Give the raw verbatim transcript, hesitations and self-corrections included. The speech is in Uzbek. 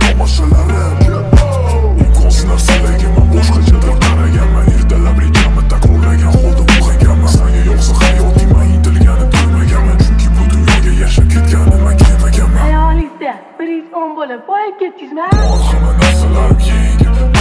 tomoshalarim. Imkonsiz narsalarga men boshqachadir qaraganman. Ertalab rejamni takrorlagan holda uxlaganman. Sanga yo'qsa hayoting men intilganib ko'rmaganman. Chunki bu dunyoga yashab ketganimga kelmaganman. Hayolingizda bir yuz o'n bo'lib boyib ketdingizmi? Hamma narsalarim yengil.